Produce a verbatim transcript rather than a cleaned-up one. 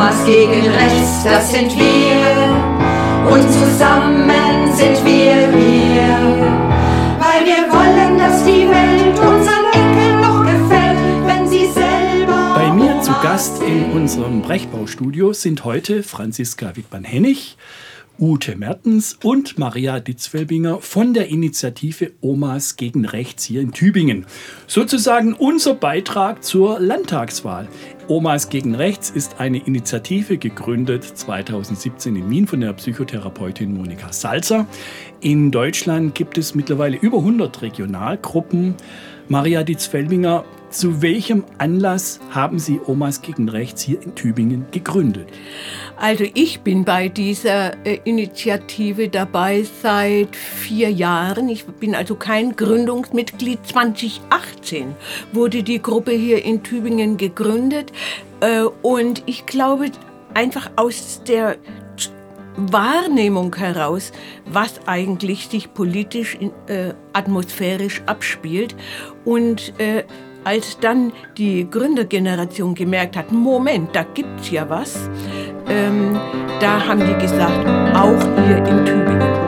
Omas gegen rechts, das sind wir. Und zusammen sind wir wir. Weil wir wollen, dass die Welt unseren Enkeln noch gefällt, wenn sie selber... Bei mir zu Gast in unserem Brechbaustudio sind heute Franziska Wittmann-Hennig, Ute Mertens und Maria Ditzfelbinger von der Initiative Omas gegen Rechts hier in Tübingen. Sozusagen unser Beitrag zur Landtagswahl. Omas gegen Rechts ist eine Initiative, gegründet zweitausendsiebzehn in Wien von der Psychotherapeutin Monika Salzer. In Deutschland gibt es mittlerweile über hundert Regionalgruppen. Maria Ditzfelbinger, zu welchem Anlass haben Sie Omas gegen Rechts hier in Tübingen gegründet? Also ich bin bei dieser äh, Initiative dabei seit vier Jahren. Ich bin also kein Gründungsmitglied. zweitausendachtzehn wurde die Gruppe hier in Tübingen gegründet. Äh, und ich glaube einfach aus der Wahrnehmung heraus, was eigentlich sich politisch, äh, atmosphärisch abspielt. Und äh, als dann die Gründergeneration gemerkt hat, Moment, da gibt's ja was, ähm, da haben die gesagt, auch hier in Tübingen.